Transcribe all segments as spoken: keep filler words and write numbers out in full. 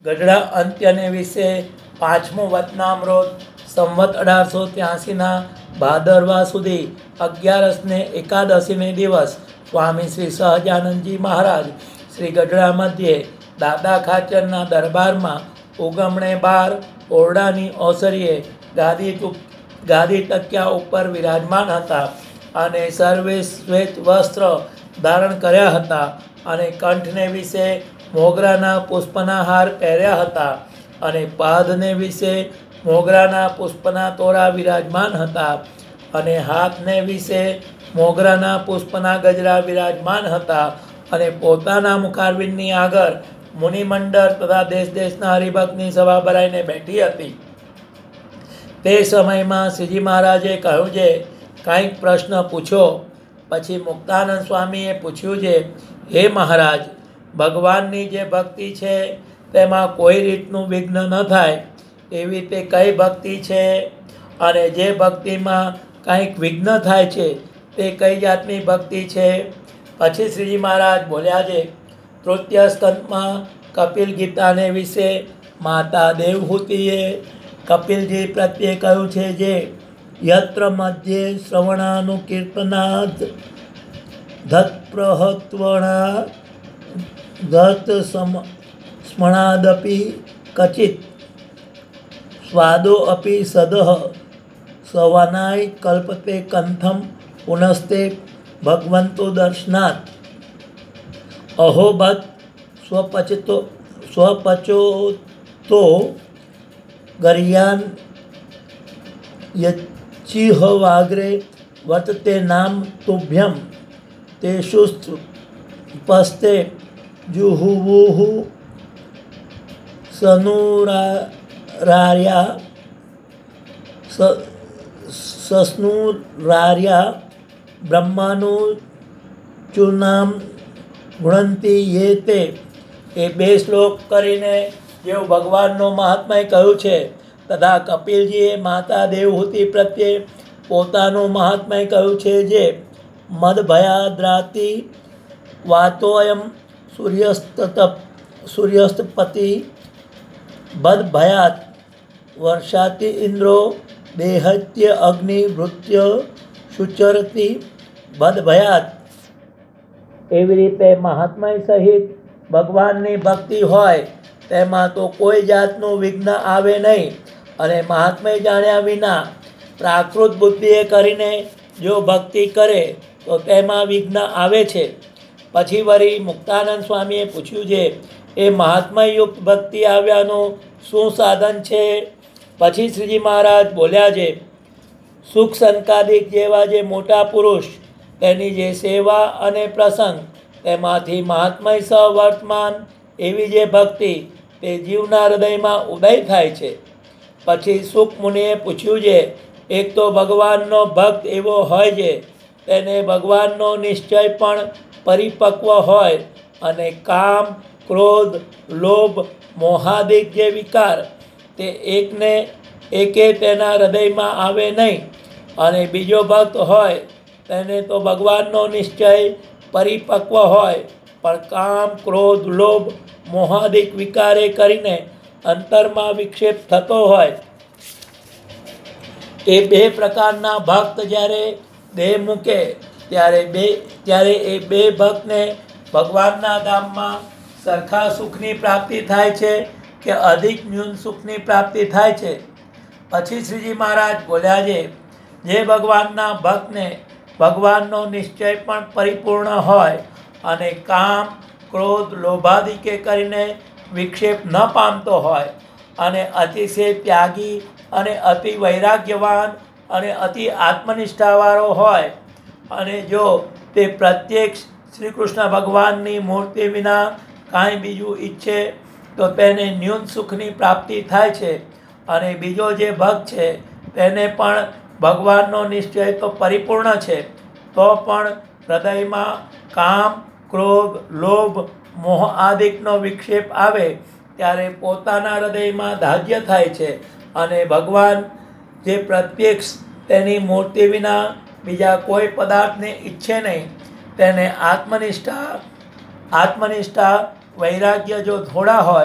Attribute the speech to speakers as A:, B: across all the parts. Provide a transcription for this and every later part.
A: ગઢડા અંત્યને વિશે પાંચમું વચનામૃત સંવત અઢારસો ત્યાસીના ભાદરવા સુધી અગિયારસને એકાદશીને દિવસ સ્વામી શ્રી સહજાનંદજી મહારાજ શ્રી ગઢડા મધ્યે દાદા ખાચરના દરબારમાં ઉગમણે બાર ઓરડાની ઓસરીએ ગાદી ગાદી તકિયા ઉપર વિરાજમાન હતા અને સર્વે શ્વેત વસ્ત્ર ધારણ કર્યા હતા અને કંઠને વિશે મોગરાના પુષ્પના હાર પહેર્યા હતા અને પાદને વિશે મોગરાના પુષ્પના તોરા વિરાજમાન હતા અને હાથને વિશે મોગરાના પુષ્પના ગજરા વિરાજમાન હતા અને પોતાના મુખારવિંદની આગળ મુનિમંડળ તથા દેશ દેશના હરિભક્તની સભા ભરાઈને બેઠી હતી. તે સમયમાં શ્રીજી મહારાજે કહ્યું છે, કાંઈક પ્રશ્ન પૂછો. પછી મુક્તાનંદ સ્વામીએ પૂછ્યું છે, હે મહારાજ, ભગવાનની જે ભક્તિ છે તેમાં કોઈ રીતનું વિઘ્ન ન થાય એવી તે કઈ ભક્તિ છે, અને જે ભક્તિમાં કાંઈક વિઘ્ન થાય છે તે કઈ જાતની ભક્તિ છે? પછી શ્રીજી મહારાજ બોલ્યા છે, તૃતીય સ્કંદમાં કપિલ ગીતાને વિશે માતા દેવહૂતિએ કપિલજી પ્રત્યે કહ્યું છે જે યત્ર મધ્યે શ્રવણાનુકીર્તનાદ ધત્પ્રહત્વણા ધત સમ સ્મણાદપી કચિત સ્વાદો અપી સદઃ સવનાય કલ્પતે કંથમ પુનસ્તે ભગવંતો દર્શનાથ અહોબત સ્વપચતો સ્વપચોતો ગરિયાન યચ્છિહ વાગ્રે વર્તતે નામ તુભ્યમ તેષુસ્ત પસ્તે જુહુવુહુ સનુરાર્યા સસ્નુરાર્યા બ્રહ્માનું ચૂર્ણામ ગુણંતી યે તે. એ બે શ્લોક કરીને જેવું ભગવાનનો મહાત્મય કહ્યું છે તથા કપિલજીએ માતા દેવહૂતિ પ્રત્યે પોતાનું મહાત્મય કહ્યું છે જે મદભયાદ્રાતિ વાતોયમ સૂર્યસ્ત સૂર્યસ્તપતિ બદભયાત વર્ષાતિ ઇન્દ્રો દેહત્ય અગ્નિ ભૃત્ય શુચરતી બદભયાત. એવી રીતે મહાત્મય સહિત ભગવાનની ભક્તિ હોય તેમાં તો કોઈ જાતનું વિઘ્ન આવે નહીં, અને મહાત્મય જાણ્યા વિના પ્રાકૃત બુદ્ધિએ કરીને જો ભક્તિ કરે તો તેમાં વિઘ્ન આવે છે. પછી વળી મુક્તાનંદ સ્વામીએ પૂછ્યું છે, એ મહાત્મયુક્ત ભક્તિ આવ્યાનું શું સાધન છે? પછી શ્રીજી મહારાજ બોલ્યા છે, સુખ સંકાદિક જેવા જે મોટા પુરુષ તેની જે સેવા અને પ્રસંગ તેમાંથી મહાત્મય સહવર્તમાન એવી જે ભક્તિ તે જીવના હૃદયમાં ઉદય થાય છે. પછી સુખ મુનિએ પૂછ્યું છે, એક તો ભગવાનનો ભક્ત એવો હોય છે તેને ભગવાનનો નિશ્ચય પણ પરિપક્વ હોય અને કામ ક્રોધ લોભ મોહાદિક જે વિકાર તે એકને એકે તેના હૃદયમાં આવે નહીં, અને બીજો ભક્ત હોય તેને તો ભગવાનનો નિશ્ચય પરિપક્વ હોય પણ કામ ક્રોધ લોભ મોહાદિક વિકારે કરીને અંતરમાં વિક્ષેપ થતો હોય. એ બે પ્રકારના ભક્ત જ્યારે દેહ મૂકે ત્યારે બે ત્યારે એ બે ભક્તને ભગવાનના ધામમાં સરખા સુખની પ્રાપ્તિ થાય છે કે અધિક ન્યૂન સુખની પ્રાપ્તિ થાય છે? પછી શ્રીજી મહારાજ બોલ્યા છે, જે ભગવાનના ભક્તને ભગવાનનો નિશ્ચય પણ પરિપૂર્ણ હોય અને કામ ક્રોધ લોભાદિકે કરીને વિક્ષેપ ન પામતો હોય અને અતિશય ત્યાગી અને અતિ વૈરાગ્યવાન અને અતિ આત્મનિષ્ઠાવાળો હોય, અને જો તે પ્રત્યક્ષ શ્રી કૃષ્ણ ભગવાનની મૂર્તિ વિના કાંઈ બીજું ઈચ્છે તો તેને ન્યૂન સુખની પ્રાપ્તિ થાય છે. અને બીજો જે ભક્ત છે તેને પણ ભગવાનનો નિશ્ચય તો પરિપૂર્ણ છે તો પણ હૃદયમાં કામ ક્રોધ લોભ મોહ આદિકનો વિક્ષેપ આવે ત્યારે પોતાના હૃદયમાં દાહ્ય થાય છે, અને ભગવાન જે પ્રત્યક્ષ તેની મૂર્તિ વિના બીજા કોઈ પદાર્થને ઈચ્છે નહીં તેને આત્મનિષ્ઠા આત્મનિષ્ઠા વૈરાગ્ય જો થોડા હોય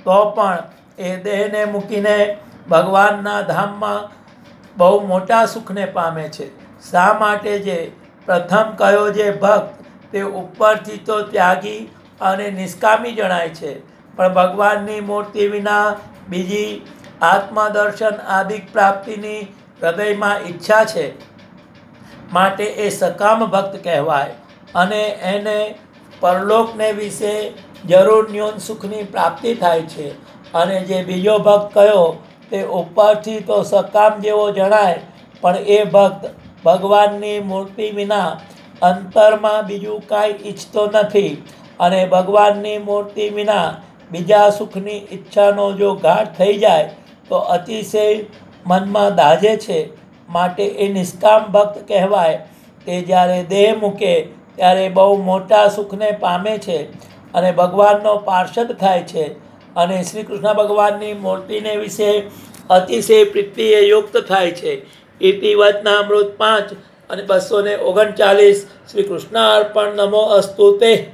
A: તો પણ એ દેહને મૂકીને ભગવાનના ધામમાં બહુ મોટા સુખને પામે છે. શા માટે? જે પ્રથમ કયો જે ભક્ત તે ઉપરથી તો ત્યાગી અને નિષ્કામી જણાય છે, પણ ભગવાનની મૂર્તિ વિના બીજી આત્મદર્શન આદિ પ્રાપ્તિની હૃદયમાં ઈચ્છા છે, માટે એ સકામ ભક્ત કહેવાય. અને એને પરલોકને વિશે જરૂર ન્યૂન સુખની પ્રાપ્તિ થાય છે. અને જે બીજો ભક્ત કયો તે ઉપરથી તો સકામ જેવો જણાય, પણ એ ભક્ત ભગવાનની મૂર્તિ વિના અંતરમાં બીજું કાંઈ ઈચ્છતો નથી, અને ભગવાનની મૂર્તિ વિના બીજા સુખની ઈચ્છાનો જો ઘાટ થઈ જાય તો અતિશય મનમાં દાઝે છે, માટે એ નિષ્કામ ભક્ત કહેવાય. તે જ્યારે દેહ મૂકે ત્યારે બહુ મોટા સુખને પામે છે અને ભગવાનનો પાર્ષદ થાય છે, અને શ્રી કૃષ્ણ ભગવાનની મૂર્તિને વિશે અતિશય પ્રીતિએ યુક્ત થાય છે. ઇતિ વચનામૃત પાંચ અને બસો ને ઓગણચાલીસ. શ્રી કૃષ્ણ અર્પણ. નમો અસ્તુ તે.